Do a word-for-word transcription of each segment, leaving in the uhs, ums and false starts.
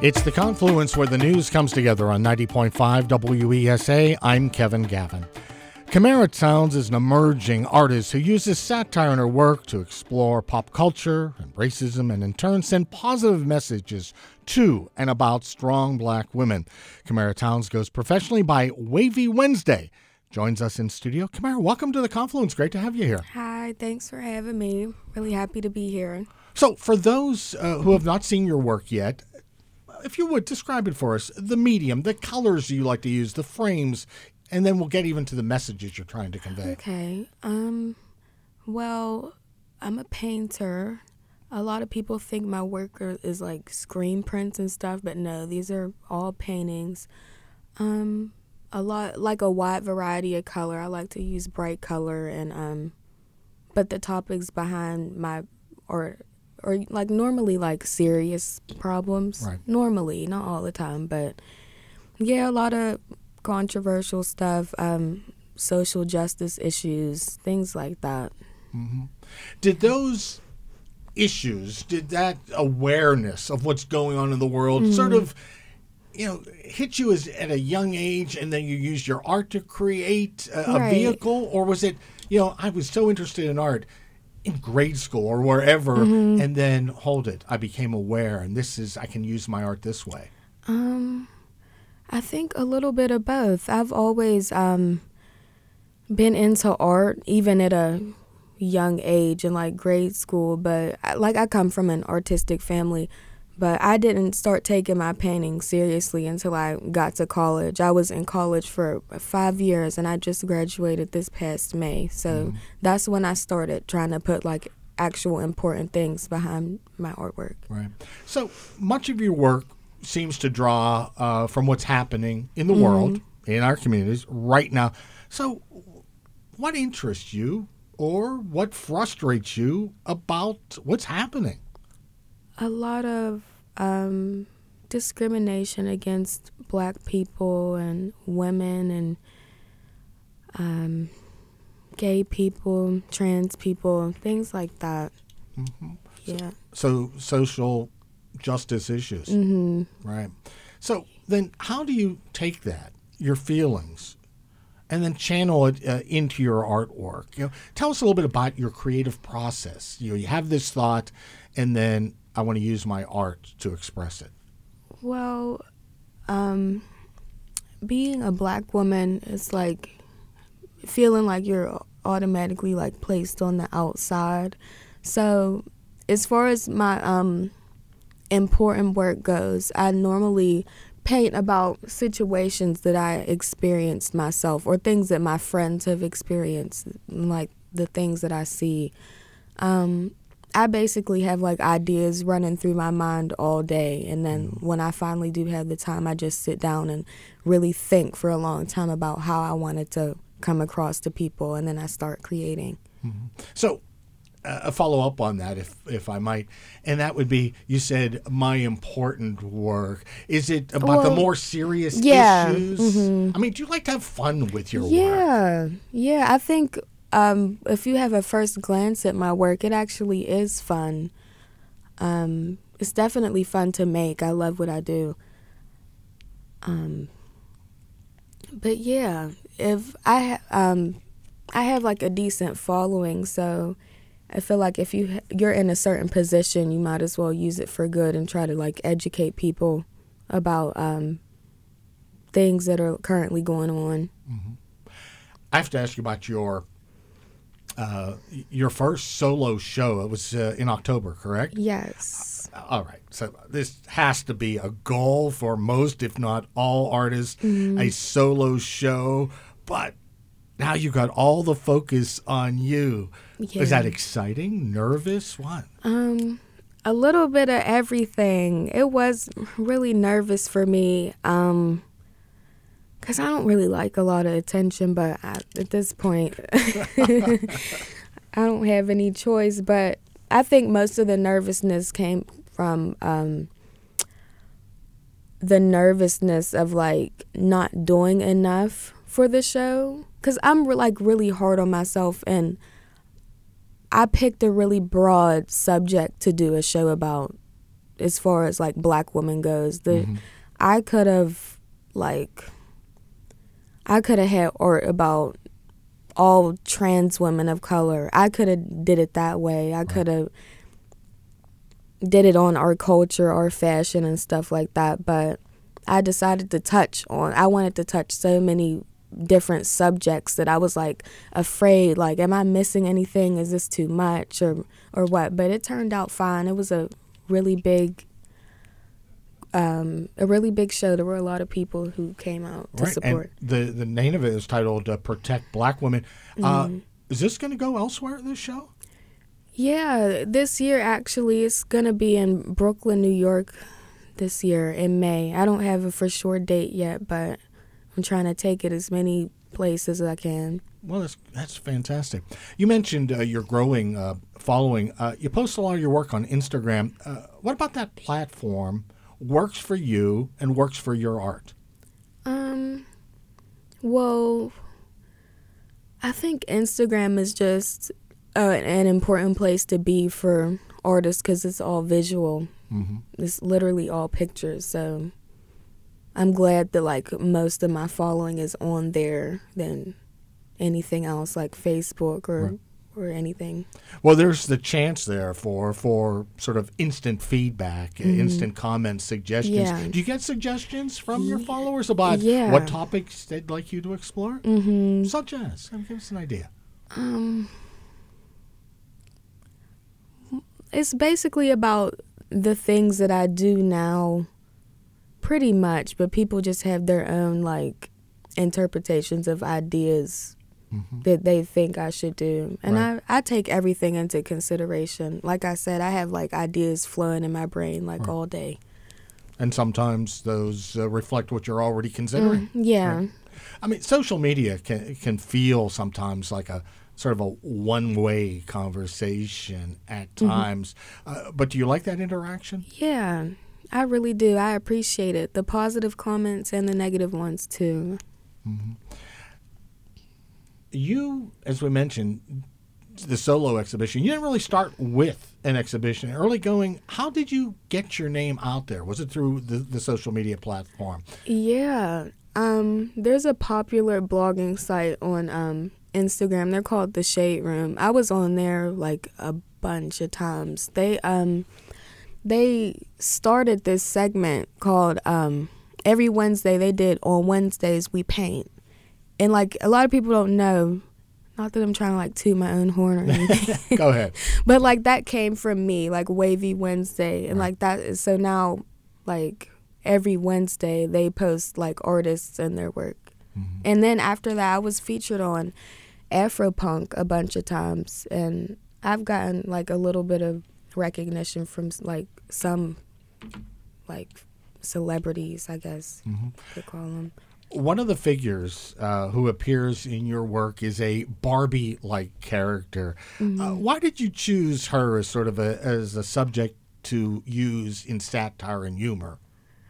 It's the confluence where the news comes together on ninety point five W E S A. I'm Kevin Gavin. Kamara Towns is an emerging artist who uses satire in her work to explore pop culture and racism and in turn send positive messages to and about strong black women. Kamara Towns goes professionally by Wavy Wednesday. Joins us in studio. Kamara, welcome to the confluence. Great to have you here. Hi, thanks for having me. Really happy to be here. So for those uh, who have not seen your work yet, if you would, describe it for us, the medium, the colors you like to use, the frames, and then we'll get even to the messages you're trying to convey. Okay. Um. Well, I'm a painter. A lot of people think my work are, is like screen prints and stuff, but no, these are all paintings. Um, a lot, like a wide variety of color. I like to use bright color, and um, but the topics behind my, or or like normally like serious problems. Right. Normally, not all the time, but yeah, a lot of controversial stuff, um, social justice issues, things like that. Mm-hmm. Did those issues, did that awareness of what's going on in the world mm-hmm. sort of, you know, hit you as at a young age, and then you used your art to create a, right. a vehicle? Or was it, you know, I was so interested in art in grade school or wherever, mm-hmm. and then, hold it, I became aware, and this is, I can use my art this way? Um... I think a little bit of both. I've always um, been into art, even at a young age in like grade school. But I, like I come from an artistic family, but I didn't start taking my painting seriously until I got to college. I was in college for five years, and I just graduated this past May. So mm. that's when I started trying to put like actual important things behind my artwork. Right. So much of your work seems to draw uh, from what's happening in the mm-hmm. world, in our communities right now. So what interests you or what frustrates you about what's happening? A lot of um, discrimination against black people and women and um, gay people, trans people, things like that. Mm-hmm. Yeah. So, so social justice issues. Mm-hmm. Right. So then how do you take that, your feelings, and then channel it uh, into your artwork? You know, tell us a little bit about your creative process. You know, you have this thought, and then I want to use my art to express it. Well, um, being a black woman is like feeling like you're automatically like placed on the outside. So as far as my um important work goes, I normally paint about situations that I experienced myself or things that my friends have experienced, like the things that I see. Um, I basically have like ideas running through my mind all day, and then when I finally do have the time, I just sit down and really think for a long time about how I want it to come across to people, and then I start creating. Mm-hmm. So a follow-up on that, if if I might, and that would be, you said my important work. Is it about well, the more serious yeah, issues? Mm-hmm. I mean, do you like to have fun with your yeah, work? Yeah, yeah. I think um, if you have a first glance at my work, it actually is fun. Um, it's definitely fun to make. I love what I do. Um, but yeah, if I um, I have like a decent following, so I feel like if you, you're in a certain position, you might as well use it for good and try to, like, educate people about um, things that are currently going on. Mm-hmm. I have to ask you about your uh, your first solo show. It was uh, in October, correct? Yes. Uh, all right. So this has to be a goal for most, if not all artists, mm-hmm. a solo show. But now you got all the focus on you. Yeah. Is that exciting? Nervous? What? Um, a little bit of everything. It was really nervous for me, um, because I don't really like a lot of attention, but I, at this point, I don't have any choice. But I think most of the nervousness came from um, the nervousness of, like, not doing enough for the show. Because I'm, re- like, really hard on myself, and I picked a really broad subject to do a show about, as far as like black women goes. The Mm-hmm. I could have like I could have had art about all trans women of color. I could have did it that way. I could have did it on our culture, our fashion and stuff like that, but I decided to touch on I wanted to touch so many different subjects that I was like afraid, like, am I missing anything? Is this too much or or what? But it turned out fine. It was a really big um, a really big show. There were a lot of people who came out to Right. support. And the, the name of it is titled uh, Protect Black Women. Uh, Mm-hmm. is this going to go elsewhere, this show? Yeah, this year actually it's gonna be in Brooklyn, New York this year in May. I don't have a for sure date yet, but I'm trying to take it as many places as I can. Well, that's, that's fantastic. You mentioned uh, your growing uh, following. Uh, you post a lot of your work on Instagram. Uh, what about that platform works for you and works for your art? Um, well, I think Instagram is just uh, an important place to be for artists because it's all visual. Mm-hmm. It's literally all pictures. So I'm glad that like most of my following is on there than anything else like Facebook or Right. or anything. Well, there's the chance there for for sort of instant feedback, uh instant comments, suggestions. Yeah. Do you get suggestions from your followers about Yeah. what topics they'd like you to explore? Mm-hmm. Such as, give us an idea. Um, it's basically about the things that I do now, pretty much, but people just have their own like interpretations of ideas Mm-hmm. that they think I should do. And Right. I, I take everything into consideration. Like I said, I have like ideas flowing in my brain like Right. all day. And sometimes those uh, reflect what you're already considering. Mm, yeah. Right. I mean, social media can can feel sometimes like a sort of a one-way conversation at Mm-hmm. times. Uh, but do you like that interaction? Yeah, I really do. I appreciate it. The positive comments and the negative ones too. Mm-hmm. You, as we mentioned, the solo exhibition, you didn't really start with an exhibition. Early going, how did you get your name out there? Was it through the, the social media platform? Yeah. Um, there's a popular blogging site on um, Instagram. They're called The Shade Room. I was on there like a bunch of times. They um they started this segment called um every Wednesday they did on Wednesdays we paint. And like a lot of people don't know, not that I'm trying to like toot my own horn or anything. Go ahead. But like that came from me, like Wavy Wednesday, and Right. like that is so now like every Wednesday they post like artists and their work. Mm-hmm. And then after that I was featured on Afropunk a bunch of times, and I've gotten like a little bit of recognition from like some like celebrities, I guess Mm-hmm. you could call them. One of the figures uh, who appears in your work is a Barbie-like character. Mm-hmm. Uh, why did you choose her as sort of a as a subject to use in satire and humor?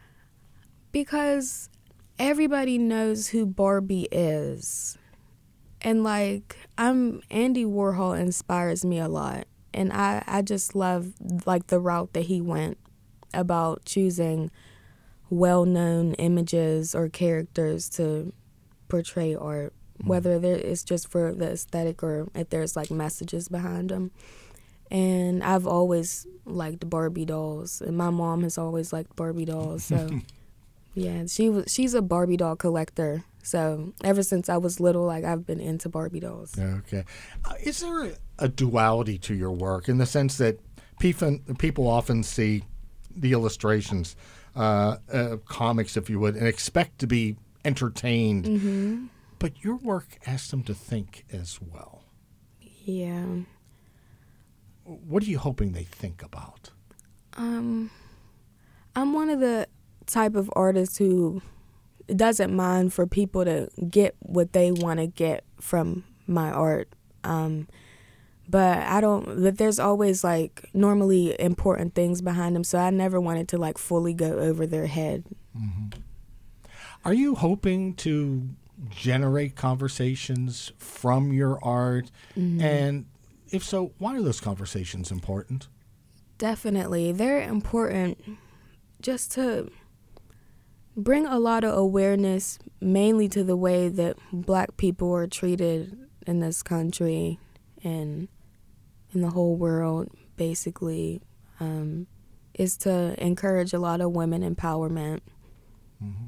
Because everybody knows who Barbie is. And like I'm Andy Warhol inspires me a lot. And I, I just love like the route that he went about choosing well-known images or characters to portray art, whether there, it's just for the aesthetic or if there's like messages behind them. And I've always liked Barbie dolls, and my mom has always liked Barbie dolls. So yeah, she was she's a Barbie doll collector. So ever since I was little, like I've been into Barbie dolls. Okay. Uh, is there a, a duality to your work in the sense that people, people often see the illustrations, uh, uh, comics, if you would, and expect to be entertained, Mm-hmm. but your work asks them to think as well. Yeah. What are you hoping they think about? Um, I'm one of the type of artists who doesn't mind for people to get what they want to get from my art. Um, but I don't, but there's always like normally important things behind them. So I never wanted to like fully go over their head. Mm-hmm. Are you hoping to generate conversations from your art? Mm-hmm. And if so, why are those conversations important? Definitely. They're important just to bring a lot of awareness mainly to the way that black people are treated in this country and in the whole world, basically, um, is to encourage a lot of women empowerment. Mm-hmm.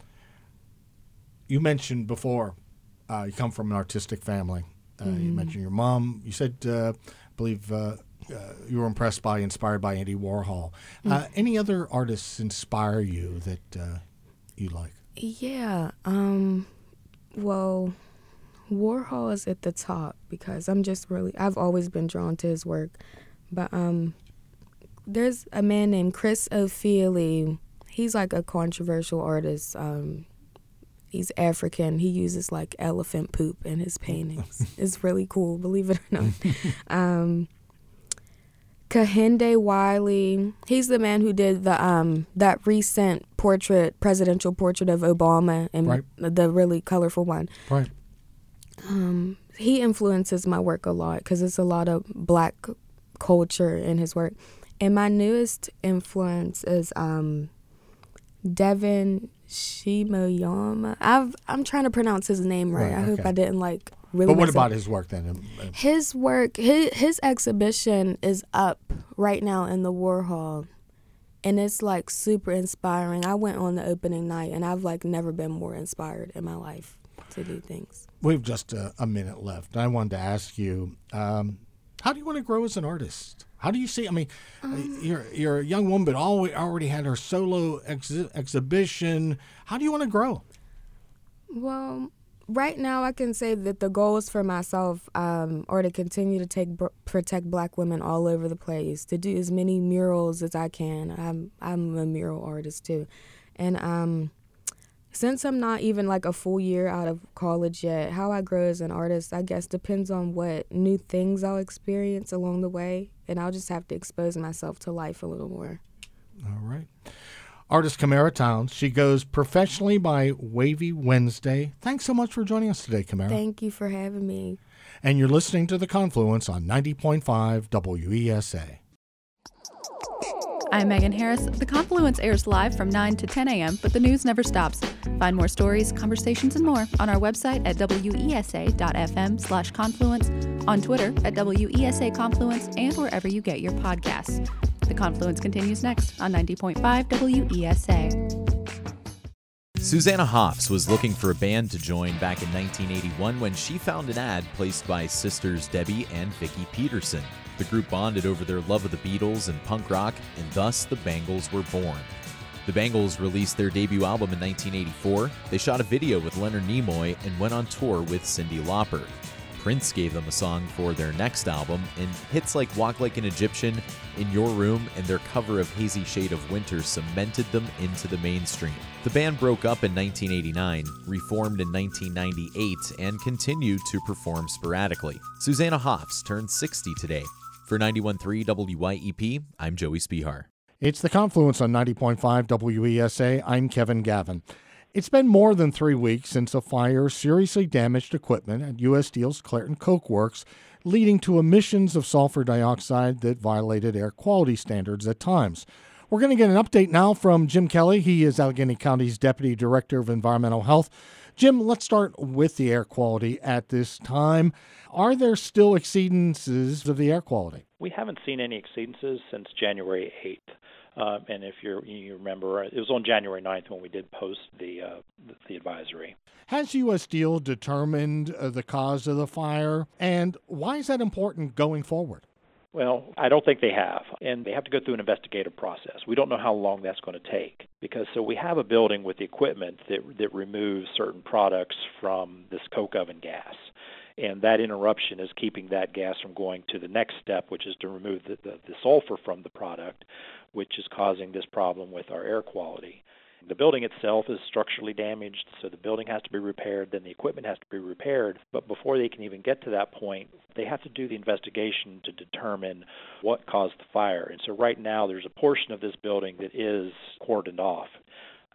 You mentioned before uh, you come from an artistic family. Uh, mm-hmm. You mentioned your mom. You said, uh, I believe, uh, uh, you were impressed by, inspired by Andy Warhol. Uh, mm-hmm. Any other artists inspire you that uh, you like? Yeah. Um, well, Warhol is at the top because I'm just really, I've always been drawn to his work. But um, there's a man named Chris O'Feely. He's like a controversial artist. Um, he's African. He uses like elephant poop in his paintings. It's really cool, believe it or not. um, Kehinde Wiley. He's the man who did the um that recent portrait, presidential portrait of Obama, and right. the really colorful one. Right. Um, he influences my work a lot because it's a lot of black culture in his work. And my newest influence is um, Devin Shimoyama. I've I'm trying to pronounce his name right. right I okay. hope I didn't like. Really but what about his work then? His work, his, his exhibition is up right now in the Warhol, and it's like super inspiring. I went on the opening night, and I've like never been more inspired in my life to do things. We've just a, a minute left. I wanted to ask you, um, how do you want to grow as an artist? How do you see? I mean, um, you're you're a young woman, but already already had her solo ex- exhibition. How do you want to grow? Well. Right now, I can say that the goals for myself um, are to continue to take protect black women all over the place, to do as many murals as I can. I'm I'm a mural artist too, and um, since I'm not even like a full year out of college yet, how I grow as an artist, I guess, depends on what new things I'll experience along the way, and I'll just have to expose myself to life a little more. All right. Artist Camara Towns. She goes professionally by Wavy Wednesday. Thanks so much for joining us today, Camara. Thank you for having me. And you're listening to The Confluence on ninety point five W E S A. I'm Megan Harris. The Confluence airs live from nine to ten a.m., but the news never stops. Find more stories, conversations, and more on our website at W E S A dot F M slash confluence, on Twitter at W E S A Confluence, and wherever you get your podcasts. The Confluence continues next on ninety point five W E S A. Susanna Hoffs was looking for a band to join back in nineteen eighty-one when she found an ad placed by sisters Debbie and Vicki Peterson. The group bonded over their love of the Beatles and punk rock, and thus the Bangles were born. The Bangles released their debut album in nineteen eighty-four. They shot a video with Leonard Nimoy and went on tour with Cyndi Lauper. Prince gave them a song for their next album, and hits like Walk Like an Egyptian, In Your Room, and their cover of Hazy Shade of Winter cemented them into the mainstream. The band broke up in nineteen eighty-nine, reformed in nineteen ninety-eight, and continued to perform sporadically. Susanna Hoffs turned sixty today. For ninety-one point three W Y E P, I'm Joey Spihar. It's The Confluence on ninety point five W E S A. I'm Kevin Gavin. It's been more than three weeks since a fire seriously damaged equipment at U S Steel's Clairton Coke Works, leading to emissions of sulfur dioxide that violated air quality standards at times. We're going to get an update now from Jim Kelly. He is Allegheny County's Deputy Director of Environmental Health. Jim, let's start with the air quality at this time. Are there still exceedances of the air quality? We haven't seen any exceedances since January eighth. Uh, and if you're, you remember, it was on January ninth when we did post the uh, the advisory. Has U S Steel determined uh, the cause of the fire, and why is that important going forward? Well, I don't think they have, and they have to go through an investigative process. We don't know how long that's going to take, because so we have a building with the equipment that that removes certain products from this coke oven gas. And that interruption is keeping that gas from going to the next step, which is to remove the, the, the sulfur from the product, which is causing this problem with our air quality. The building itself is structurally damaged, so the building has to be repaired, then the equipment has to be repaired. But before they can even get to that point, they have to do the investigation to determine what caused the fire. And so right now there's a portion of this building that is cordoned off.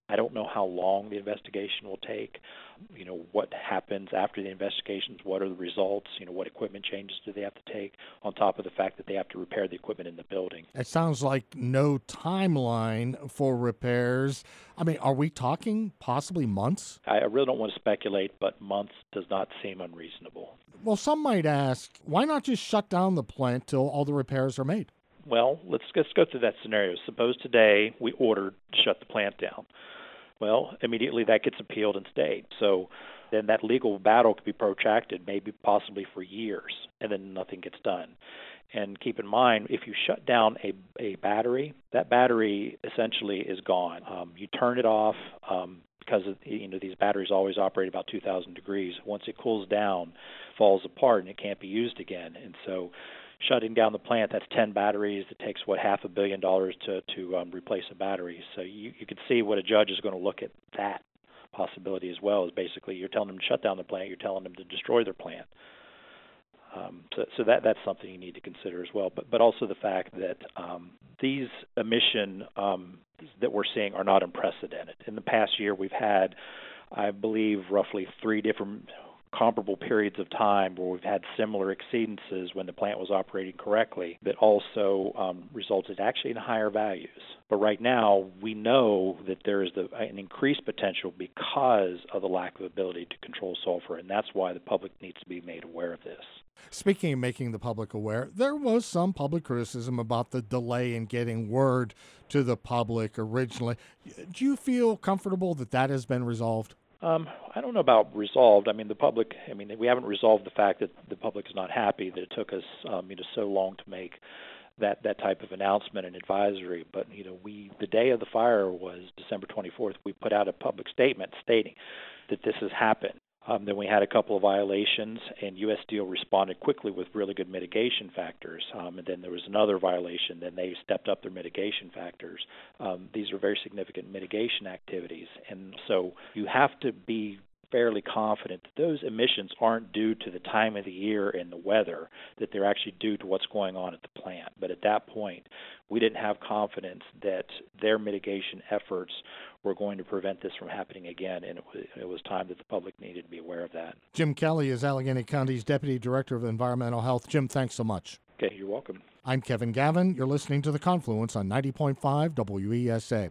I don't know how long the investigation will take. You know, what happens after the investigations, what are the results, you know, what equipment changes do they have to take, on top of the fact that they have to repair the equipment in the building. It sounds like no timeline for repairs. I mean, are we talking possibly months? I really don't want to speculate, but months does not seem unreasonable. Well, some might ask, why not just shut down the plant till all the repairs are made? Well, let's, let's go through that scenario. Suppose today we ordered to shut the plant down. Well, immediately that gets appealed and stayed. So then that legal battle could be protracted, maybe possibly for years, and then nothing gets done. And keep in mind, if you shut down a, a battery, that battery essentially is gone. Um, you turn it off um, because of, you know, these batteries always operate about two thousand degrees. Once it cools down, it falls apart, and it can't be used again. And so shutting down the plant, that's ten batteries. It takes, what, half a billion dollars to, to um, replace a battery. So you, you can see what a judge is going to look at that possibility as well. Is basically you're telling them to shut down the plant, you're telling them to destroy their plant. Um, so so that that's something you need to consider as well. But but also the fact that um, these emission um, that we're seeing are not unprecedented. In the past year, we've had, I believe, roughly three different comparable periods of time where we've had similar exceedances when the plant was operating correctly that also um, resulted actually in higher values. But right now, we know that there is the, an increased potential because of the lack of ability to control sulfur, and that's why the public needs to be made aware of this. Speaking of making the public aware, there was some public criticism about the delay in getting word to the public originally. Do you feel comfortable that that has been resolved? Um, I don't know about resolved. I mean, the public, I mean, we haven't resolved the fact that the public is not happy that it took us, um, you know, so long to make that, that type of announcement and advisory. But, you know, we, the day of the fire was December twenty-fourth. We put out a public statement stating that this has happened. Um, then we had a couple of violations, and U S Steel responded quickly with really good mitigation factors. Um, and then there was another violation. Then they stepped up their mitigation factors. Um, these are very significant mitigation activities. And so you have to be fairly confident that those emissions aren't due to the time of the year and the weather, that they're actually due to what's going on at the plant. But at that point, we didn't have confidence that their mitigation efforts were going to prevent this from happening again, and it was, it was time that the public needed to be aware of that. Jim Kelly is Allegheny County's Deputy Director of Environmental Health. Jim, thanks so much. Okay, you're welcome. I'm Kevin Gavin. You're listening to The Confluence on ninety point five W E S A.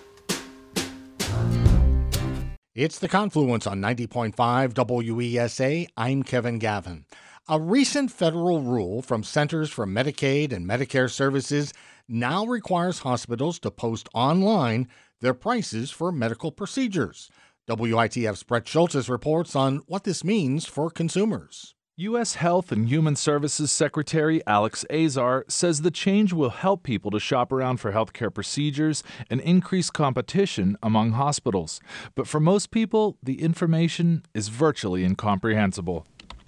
It's The Confluence on ninety point five W E S A. I'm Kevin Gavin. A recent federal rule from Centers for Medicaid and Medicare Services now requires hospitals to post online their prices for medical procedures. W I T F's Brett Schultz reports on what this means for consumers. U S Health and Human Services Secretary Alex Azar says the change will help people to shop around for healthcare procedures and increase competition among hospitals. But for most people, the information is virtually incomprehensible.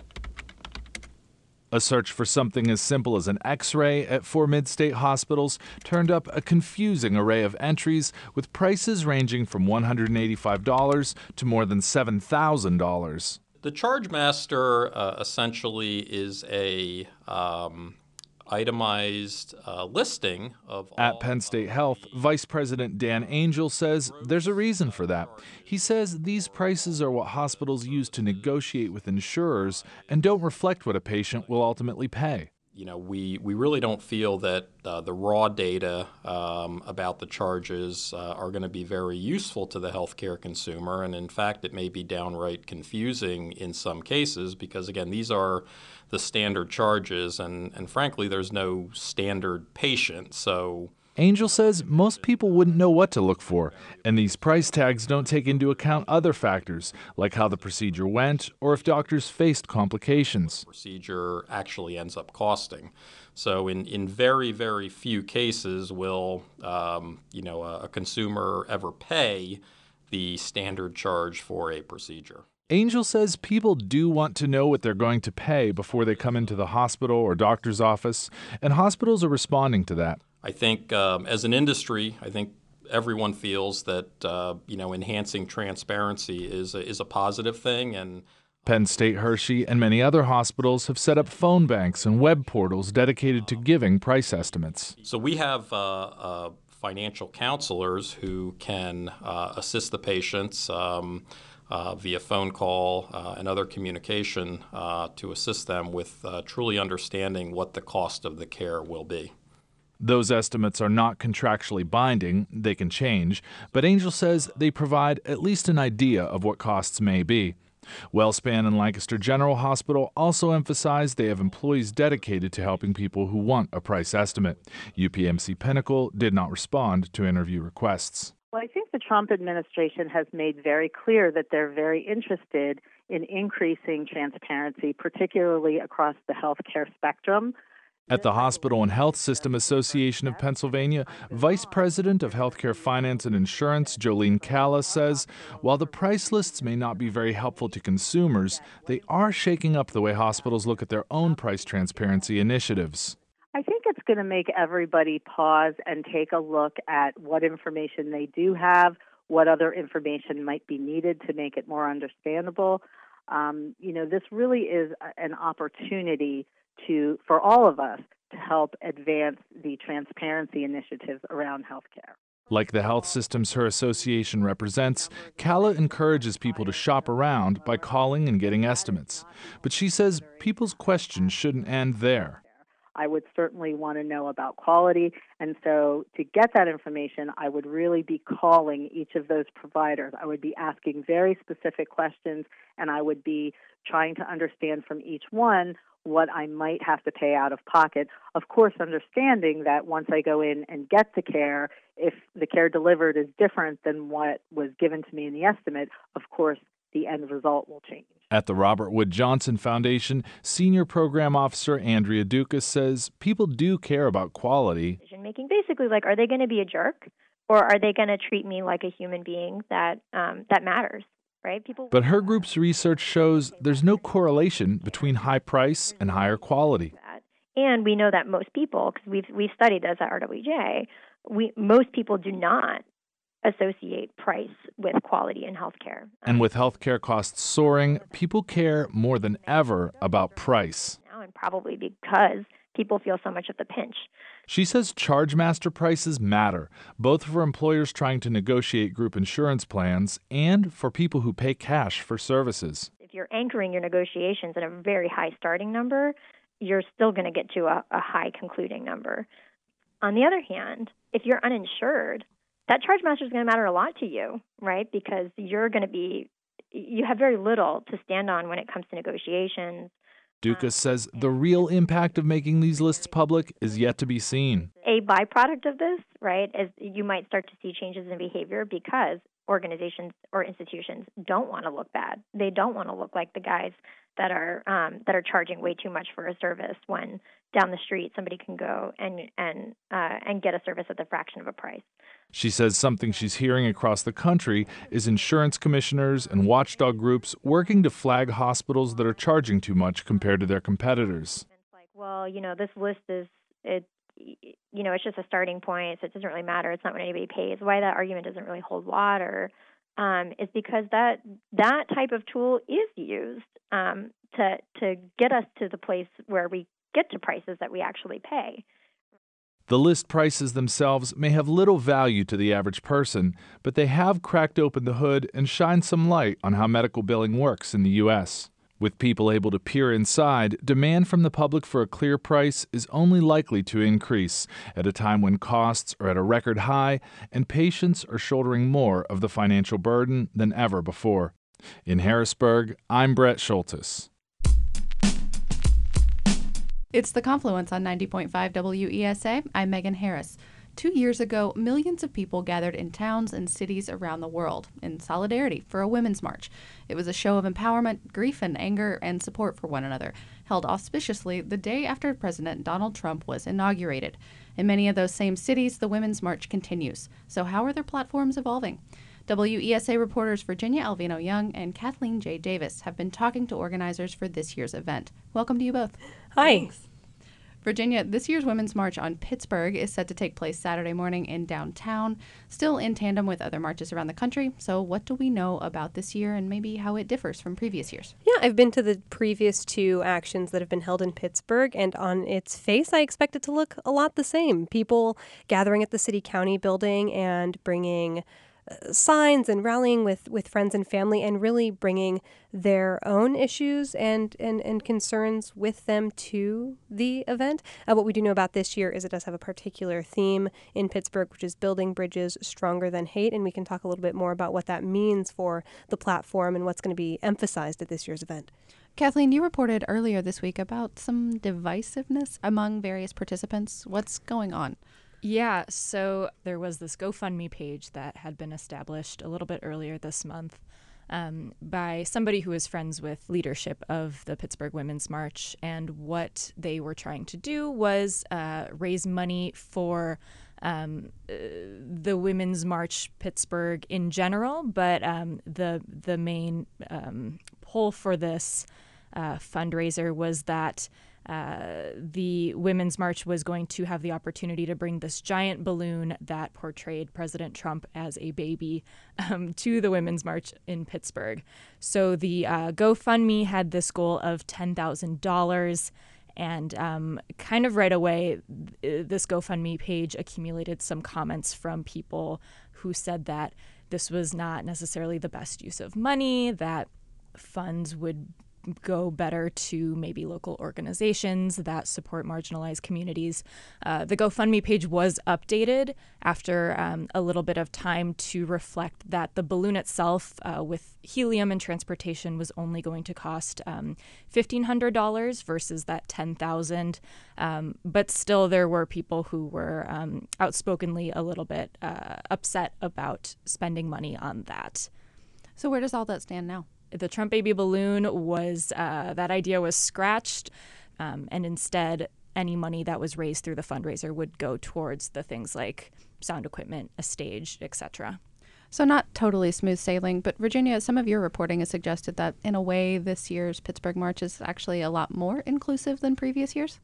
A search for something as simple as an X-ray at four mid-state hospitals turned up a confusing array of entries with prices ranging from one hundred eighty-five dollars to more than seven thousand dollars. The Charge Master uh, essentially is a um, itemized uh, listing of all At Penn State Health, Vice President Dan Angel says there's a reason for that. He says these prices are what hospitals use to negotiate with insurers and don't reflect what a patient will ultimately pay. You know, we, we really don't feel that uh, the raw data um, about the charges uh, are going to be very useful to the healthcare consumer. And in fact, it may be downright confusing in some cases because, again, these are the standard charges. And, and frankly, there's no standard patient. So Angel says most people wouldn't know what to look for, and these price tags don't take into account other factors, like how the procedure went or if doctors faced complications. Procedure actually ends up costing. So in, in very, very few cases will um, you know, a, a consumer ever pay the standard charge for a procedure. Angel says people do want to know what they're going to pay before they come into the hospital or doctor's office, and hospitals are responding to that. I think um, as an industry, I think everyone feels that uh, you know enhancing transparency is a, is a positive thing. And Penn State Hershey and many other hospitals have set up phone banks and web portals dedicated to giving price estimates. So we have uh, a financial counselors who can uh, assist the patients um, uh, via phone call uh, and other communication uh, to assist them with uh, truly understanding what the cost of the care will be. Those estimates are not contractually binding, they can change, but Angel says they provide at least an idea of what costs may be. WellSpan and Lancaster General Hospital also emphasize they have employees dedicated to helping people who want a price estimate. U P M C Pinnacle did not respond to interview requests. Well, I think the Trump administration has made very clear that they're very interested in increasing transparency, particularly across the healthcare spectrum. At the Hospital and Health System Association of Pennsylvania, Vice President of Healthcare Finance and Insurance, Jolene Calla, says while the price lists may not be very helpful to consumers, they are shaking up the way hospitals look at their own price transparency initiatives. I think it's going to make everybody pause and take a look at what information they do have, what other information might be needed to make it more understandable. Um, you know, this really is an opportunity to, for all of us, to help advance the transparency initiatives around healthcare. Like the health systems her association represents, Calla encourages people to shop around by calling and getting estimates. But she says people's questions shouldn't end there. I would certainly want to know about quality, and so to get that information, I would really be calling each of those providers. I would be asking very specific questions, and I would be trying to understand from each one what I might have to pay out of pocket. Of course, understanding that once I go in and get the care, if the care delivered is different than what was given to me in the estimate, of course, the end result will change. At the Robert Wood Johnson Foundation, Senior Program Officer Andrea Dukas says people do care about quality. Decision making, basically, like, are they going to be a jerk, or are they going to treat me like a human being that um, that matters? Right? People. But her group's research shows there's no correlation between high price and higher quality. And we know that most people, because we've we've studied this at R W J, we most people do not associate price with quality in healthcare. And with healthcare costs soaring, people care more than ever about price. Now, and probably because people feel so much of the pinch. She says charge-master prices matter, both for employers trying to negotiate group insurance plans and for people who pay cash for services. If you're anchoring your negotiations at a very high starting number, you're still going to get to a, a high concluding number. On the other hand, if you're uninsured, that charge-master is going to matter a lot to you, right? Because you're going to be, you have very little to stand on when it comes to negotiations. Dukas says the real impact of making these lists public is yet to be seen. A byproduct of this, right, is you might start to see changes in behavior because organizations or institutions don't want to look bad. They don't want to look like the guys that are um, that are charging way too much for a service when down the street somebody can go and and uh, and get a service at the fraction of a price. She says something she's hearing across the country is insurance commissioners and watchdog groups working to flag hospitals that are charging too much compared to their competitors. It's like, well, you know, this list is, it, you know, it's just a starting point, so it doesn't really matter. It's not what anybody pays. Why that argument doesn't really hold water um, is because that that type of tool is used um, to to get us to the place where we get to prices that we actually pay. The list prices themselves may have little value to the average person, but they have cracked open the hood and shined some light on how medical billing works in the U S. With people able to peer inside, demand from the public for a clear price is only likely to increase at a time when costs are at a record high and patients are shouldering more of the financial burden than ever before. In Harrisburg, I'm Brett Schultes. It's The Confluence on ninety point five W E S A. I'm Megan Harris. Two years ago, millions of people gathered in towns and cities around the world in solidarity for a women's march. It was a show of empowerment, grief and anger, and support for one another, held auspiciously the day after President Donald Trump was inaugurated. In many of those same cities, the Women's March continues. So how are their platforms evolving? W E S A reporters Virginia Alvino Young and Kathleen J. Davis have been talking to organizers for this year's event. Welcome to you both. Hi. Thanks. Virginia, this year's Women's March on Pittsburgh is set to take place Saturday morning in downtown, still in tandem with other marches around the country. So what do we know about this year and maybe how it differs from previous years? Yeah, I've been to the previous two actions that have been held in Pittsburgh, and on its face, I expect it to look a lot the same. People gathering at the city-county building and bringing uh, signs and rallying with, with friends and family and really bringing their own issues and, and, and concerns with them to the event. Uh, what we do know about this year is it does have a particular theme in Pittsburgh, which is building bridges stronger than hate, and we can talk a little bit more about what that means for the platform and what's going to be emphasized at this year's event. Kathleen, you reported earlier this week about some divisiveness among various participants. What's going on? Yeah, so there was this GoFundMe page that had been established a little bit earlier this month um, by somebody who is friends with leadership of the Pittsburgh Women's March. And what they were trying to do was uh, raise money for um, uh, the Women's March Pittsburgh in general, but um, the, the main um, pull for this uh, fundraiser was that Uh, the Women's March was going to have the opportunity to bring this giant balloon that portrayed President Trump as a baby um, to the Women's March in Pittsburgh. So the uh, GoFundMe had this goal of ten thousand dollars. And um, kind of right away, th- this GoFundMe page accumulated some comments from people who said that this was not necessarily the best use of money, that funds would go better to maybe local organizations that support marginalized communities. Uh, the GoFundMe page was updated after um, a little bit of time to reflect that the balloon itself uh, with helium and transportation was only going to cost um, fifteen hundred dollars versus that ten thousand dollars. Um, but still there were people who were um, outspokenly a little bit uh, upset about spending money on that. So where does all that stand now? The Trump baby balloon was, uh, that idea was scratched, um, and instead any money that was raised through the fundraiser would go towards the things like sound equipment, a stage, et cetera. So not totally smooth sailing, but Virginia, some of your reporting has suggested that in a way this year's Pittsburgh March is actually a lot more inclusive than previous years.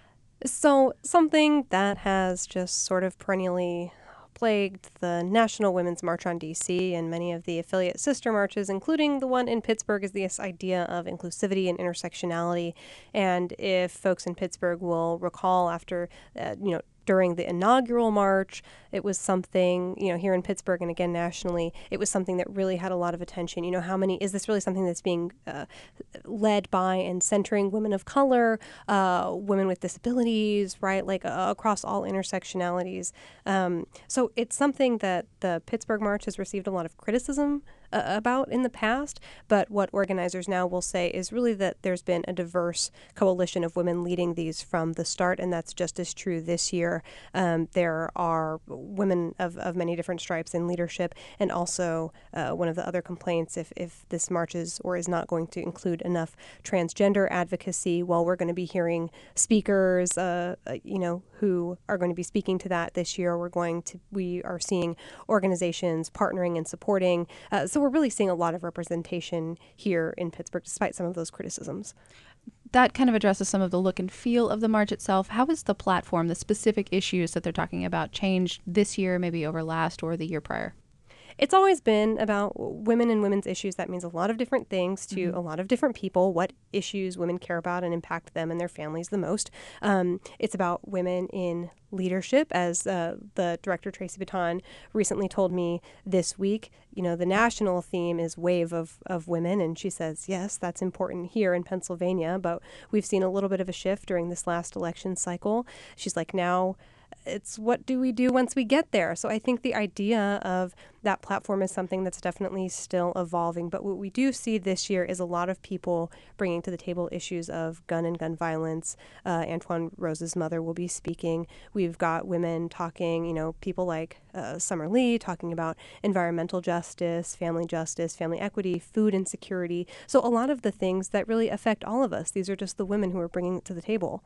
So something that has just sort of perennially plagued the National Women's March on D C and many of the affiliate sister marches, including the one in Pittsburgh, is this idea of inclusivity and intersectionality. And if folks in Pittsburgh will recall, after, uh, you know, during the inaugural march, it was something, you know, here in Pittsburgh and again nationally, it was something that really had a lot of attention. You know, how many, is this really something that's being uh, led by and centering women of color, uh, women with disabilities, right, like uh, across all intersectionalities. Um, so it's something that the Pittsburgh March has received a lot of criticism uh, about in the past, but what organizers now will say is really that there's been a diverse coalition of women leading these from the start, and that's just as true this year. Um, there are women of, of many different stripes in leadership, and also uh, one of the other complaints, if, if this march is or is not going to include enough transgender advocacy, well, we're going to be hearing speakers, uh, uh, you know, who are going to be speaking to that this year. We're going to, we are seeing organizations partnering and supporting. Uh, so we're really seeing a lot of representation here in Pittsburgh, despite some of those criticisms. That kind of addresses some of the look and feel of the march itself. How is the platform, the specific issues that they're talking about, changed this year, maybe over last or the year prior? It's always been about women and women's issues. That means a lot of different things to mm-hmm. a lot of different people, what issues women care about and impact them and their families the most. Um, it's about women in leadership, as uh, the director, Tracy Baton, recently told me this week. You know, the national theme is Wave of, of Women, and she says, yes, that's important here in Pennsylvania, but we've seen a little bit of a shift during this last election cycle. She's like, now it's what do we do once we get there? So I think the idea of that platform is something that's definitely still evolving. But what we do see this year is a lot of people bringing to the table issues of gun and gun violence. Uh, Antoine Rose's mother will be speaking. We've got women talking, you know, people like uh, Summer Lee talking about environmental justice, family justice, family equity, food insecurity. So a lot of the things that really affect all of us, these are just the women who are bringing it to the table.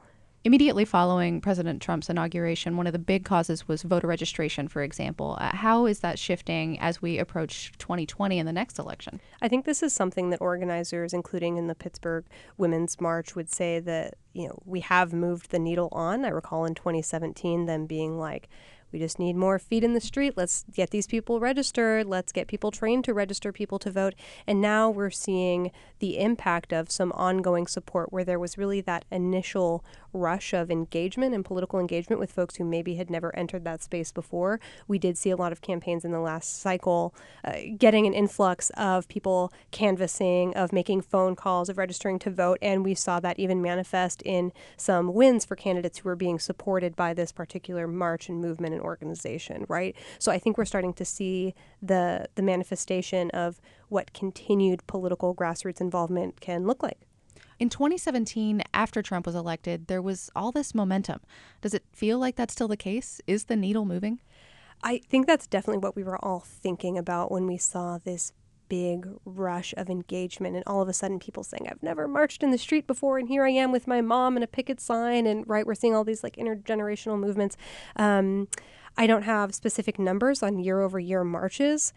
Immediately following President Trump's inauguration, one of the big causes was voter registration, for example. Uh, how is that shifting as we approach twenty twenty and the next election? I think this is something that organizers, including in the Pittsburgh Women's March, would say that, you know, we have moved the needle on. I recall in twenty seventeen them being like, we just need more feet in the street. Let's get these people registered. Let's get people trained to register people to vote. And now we're seeing the impact of some ongoing support where there was really that initial rush of engagement and political engagement with folks who maybe had never entered that space before. We did see a lot of campaigns in the last cycle uh, getting an influx of people canvassing, of making phone calls, of registering to vote. And we saw that even manifest in some wins for candidates who were being supported by this particular march and movement and organization, right? So I think we're starting to see the the manifestation of what continued political grassroots involvement can look like. In twenty seventeen, after Trump was elected, there was all this momentum. Does it feel like that's still the case? Is the needle moving? I think that's definitely what we were all thinking about when we saw this big rush of engagement and all of a sudden people saying, I've never marched in the street before and here I am with my mom and a picket sign, and right, we're seeing all these like intergenerational movements. Um, I don't have specific numbers on year over year marches,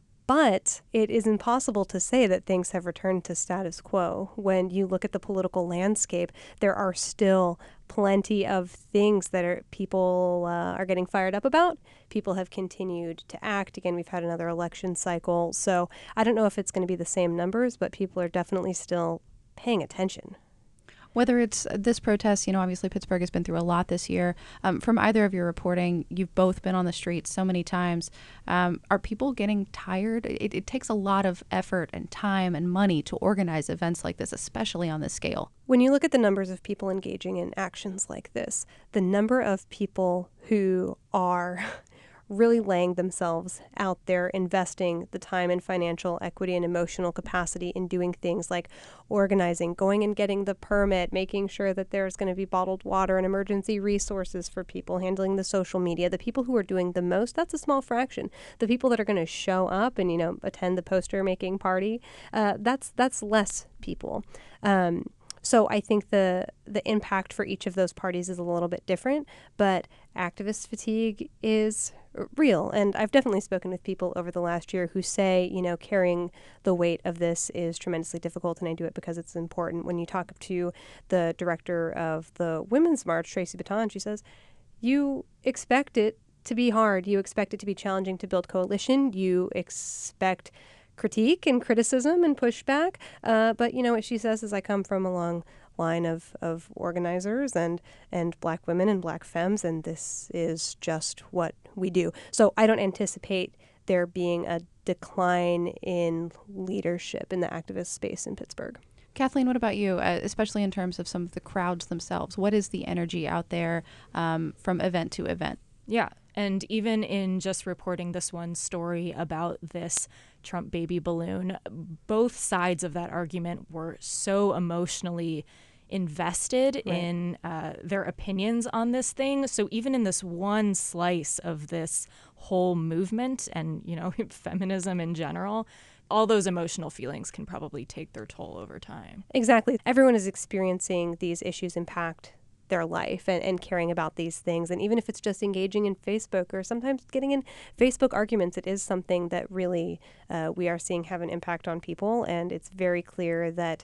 but it is impossible to say that things have returned to status quo. When you look at the political landscape, there are still plenty of things that are people uh, are getting fired up about. People have continued to act. Again, we've had another election cycle. So I don't know if it's going to be the same numbers, but people are definitely still paying attention. Whether it's this protest, you know, obviously Pittsburgh has been through a lot this year. Um, from either of your reporting, you've both been on the streets so many times. Um, are people getting tired? It, it takes a lot of effort and time and money to organize events like this, especially on this scale. When you look at the numbers of people engaging in actions like this, the number of people who are really laying themselves out there, investing the time and financial equity and emotional capacity in doing things like organizing, going and getting the permit, making sure that there's going to be bottled water and emergency resources for people, handling the social media. The people who are doing the most, that's a small fraction. The people that are going to show up and, you know, attend the poster making party, uh, that's that's less people. Um, So I think the the impact for each of those parties is a little bit different, but activist fatigue is real. And I've definitely spoken with people over the last year who say, you know, carrying the weight of this is tremendously difficult, and I do it because it's important. When you talk to the director of the Women's March, Tracy Baton, she says, you expect it to be hard. You expect it to be challenging to build coalition. You expect critique and criticism and pushback. Uh, but, you know, what she says is, I come from a long line of, of organizers and, and Black women and Black femmes, and this is just what we do. So I don't anticipate there being a decline in leadership in the activist space in Pittsburgh. Kathleen, what about you, uh, especially in terms of some of the crowds themselves? What is the energy out there um, from event to event? Yeah, and even in just reporting this one story about this Trump baby balloon, both sides of that argument were so emotionally invested right. in uh, their opinions on this thing. So even in this one slice of this whole movement and, you know, feminism in general, all those emotional feelings can probably take their toll over time. Exactly. Everyone is experiencing these issues impact their life and, and caring about these things. And even if it's just engaging in Facebook or sometimes getting in Facebook arguments, it is something that really uh, we are seeing have an impact on people. And it's very clear that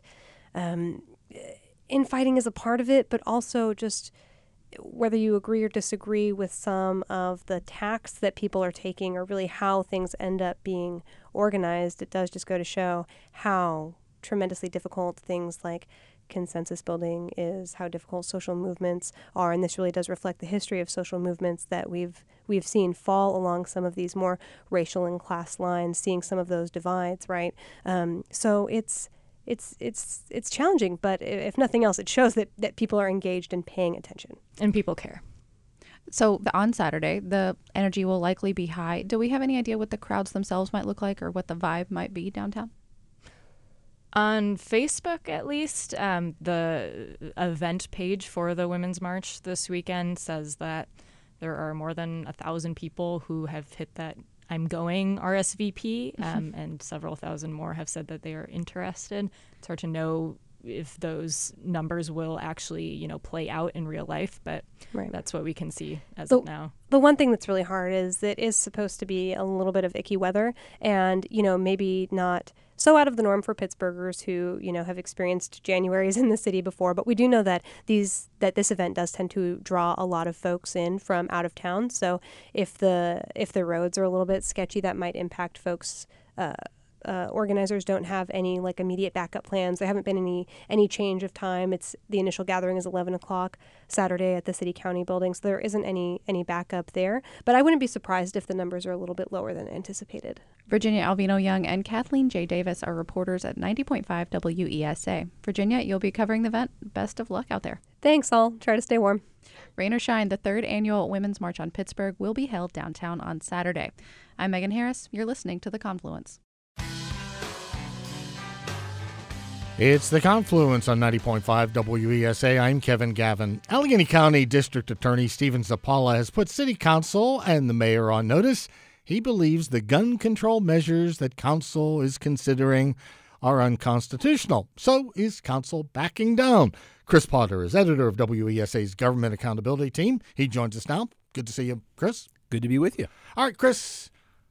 um, infighting is a part of it, but also just whether you agree or disagree with some of the tacks that people are taking or really how things end up being organized, it does just go to show how tremendously difficult things like consensus building is, how difficult social movements are, and this really does reflect the history of social movements that we've we've seen fall along some of these more racial and class lines, seeing some of those divides, right? Um, so it's it's it's it's challenging, but if nothing else, it shows that that people are engaged and paying attention, and people care. So on Saturday, the energy will likely be high. Do we have any idea what the crowds themselves might look like or what the vibe might be downtown? On Facebook, at least, um, the event page for the Women's March this weekend says that there are more than a thousand people who have hit that I'm going R S V P, um, and several thousand more have said that they are interested. It's hard to know if those numbers will actually, you know, play out in real life, but right. that's what we can see as the, of now. The one thing that's really hard is it is supposed to be a little bit of icky weather, and, you know, maybe not so out of the norm for Pittsburghers who, you know, have experienced Januaries in the city before, but we do know that these that this event does tend to draw a lot of folks in from out of town. So if the if the roads are a little bit sketchy, that might impact folks. Uh, Uh, organizers don't have any like immediate backup plans. There haven't been any any change of time. It's the initial gathering is eleven o'clock Saturday at the City County building, so there isn't any any backup there. But I wouldn't be surprised if the numbers are a little bit lower than anticipated. Virginia Alvino Young and Kathleen J. Davis are reporters at ninety point five W E S A. Virginia, you'll be covering the event. Best of luck out there. Thanks. I'll try to stay warm. Rain or shine, the third annual Women's March on Pittsburgh will be held downtown on Saturday. I'm Megan Harris. You're listening to The Confluence. It's The Confluence on ninety point five W E S A. I'm Kevin Gavin. Allegheny County District Attorney Stephen Zappala has put City Council and the mayor on notice. He believes the gun control measures that council is considering are unconstitutional. So is council backing down? Chris Potter is editor of W E S A's Government Accountability Team. He joins us now. Good to see you, Chris. Good to be with you. All right, Chris,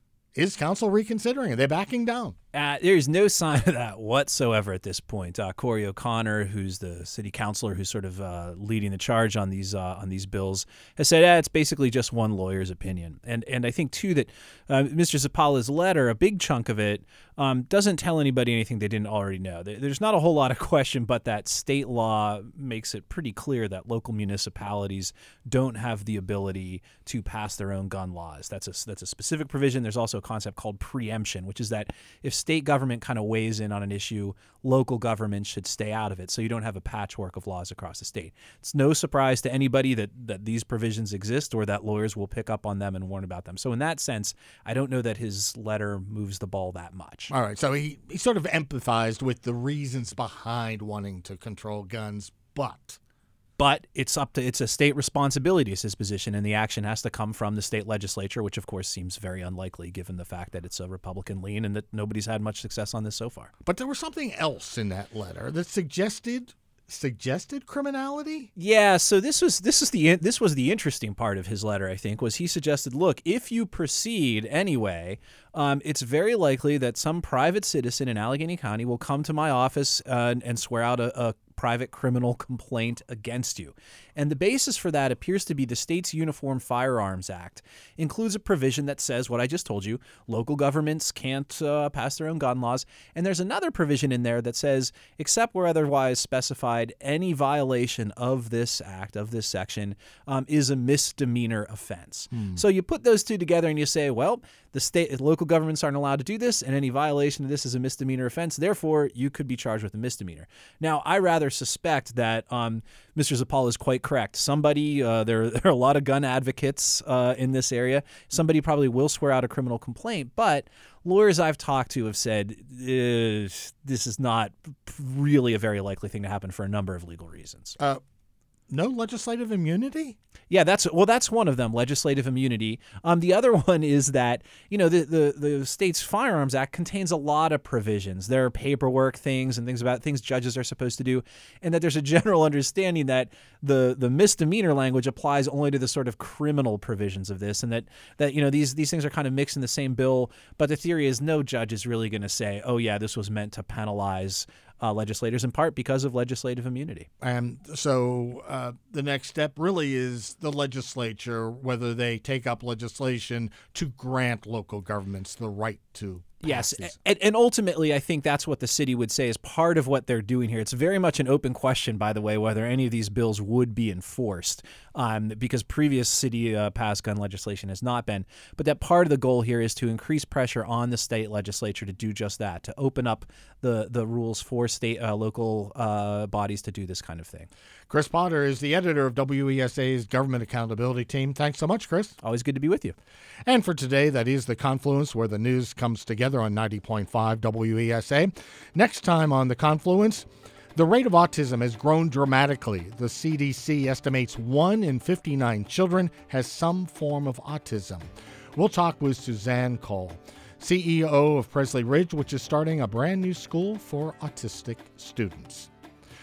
is council reconsidering? Are they backing down? Uh, there's no sign of that whatsoever at this point. Uh, Corey O'Connor, who's the city councilor who's sort of uh, leading the charge on these uh, on these bills, has said eh, it's basically just one lawyer's opinion. And and I think, too, that uh, Mister Zappala's letter, a big chunk of it, um, doesn't tell anybody anything they didn't already know. There's not a whole lot of question, but that state law makes it pretty clear that local municipalities don't have the ability to pass their own gun laws. That's a, that's a specific provision. There's also a concept called preemption, which is that if state government kind of weighs in on an issue, local government should stay out of it, so you don't have a patchwork of laws across the state. It's no surprise to anybody that, that these provisions exist or that lawyers will pick up on them and warn about them. So in that sense, I don't know that his letter moves the ball that much. All right, so he, he sort of empathized with the reasons behind wanting to control guns, but... But it's up to it's a state responsibility is his position, and the action has to come from the state legislature, which of course seems very unlikely given the fact that it's a Republican lean and that nobody's had much success on this so far. But there was something else in that letter that suggested suggested criminality? Yeah, so this was this is the this was the interesting part of his letter, I think, was he suggested, look, if you proceed anyway, um, it's very likely that some private citizen in Allegheny County will come to my office uh, and, and swear out a, a private criminal complaint against you. And the basis for that appears to be the state's Uniform Firearms Act. Includes a provision that says what I just told you, local governments can't uh, pass their own gun laws. And there's another provision in there that says, except where otherwise specified, any violation of this act, of this section, um, is a misdemeanor offense. Hmm. So you put those two together and you say, well, the state, local governments aren't allowed to do this, and any violation of this is a misdemeanor offense. Therefore, you could be charged with a misdemeanor. Now, I rather suspect that um, Mister Zappala is quite correct. Somebody, uh, there, there are a lot of gun advocates uh, in this area. Somebody probably will swear out a criminal complaint, but lawyers I've talked to have said uh, this is not really a very likely thing to happen for a number of legal reasons. Uh, no legislative immunity? Yeah, that's well, that's one of them, legislative immunity. Um, the other one is that, you know, the, the, the state's Firearms Act contains a lot of provisions. There are paperwork things and things about things judges are supposed to do, and that there's a general understanding that the the misdemeanor language applies only to the sort of criminal provisions of this, and that, that you know, these, these things are kind of mixed in the same bill, but the theory is no judge is really going to say, oh, yeah, this was meant to penalize Uh, legislators, in part because of legislative immunity. And so uh, the next step really is the legislature, whether they take up legislation to grant local governments the right to Yes, and, and ultimately, I think that's what the city would say is part of what they're doing here. It's very much an open question, by the way, whether any of these bills would be enforced, um, because previous city uh, passed gun legislation has not been. But that part of the goal here is to increase pressure on the state legislature to do just that, to open up the the rules for state uh, local uh, bodies to do this kind of thing. Chris Potter is the editor of W E S A's Government Accountability Team. Thanks so much, Chris. Always good to be with you. And for today, that is The Confluence, where the news comes together on ninety point five W E S A. Next time on The Confluence, the rate of autism has grown dramatically. The C D C estimates one in fifty-nine children has some form of autism. We'll talk with Suzanne Cole, C E O of Presley Ridge, which is starting a brand new school for autistic students.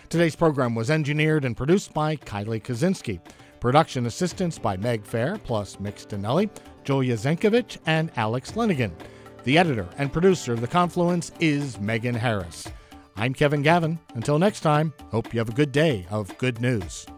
Today's program was engineered and produced by Kylie Kaczynski. Production assistance by Meg Fair, plus Mick Stinelli, Julia Zenkovich, and Alex Lenigan. The editor and producer of The Confluence is Megan Harris. I'm Kevin Gavin. Until next time, hope you have a good day of good news.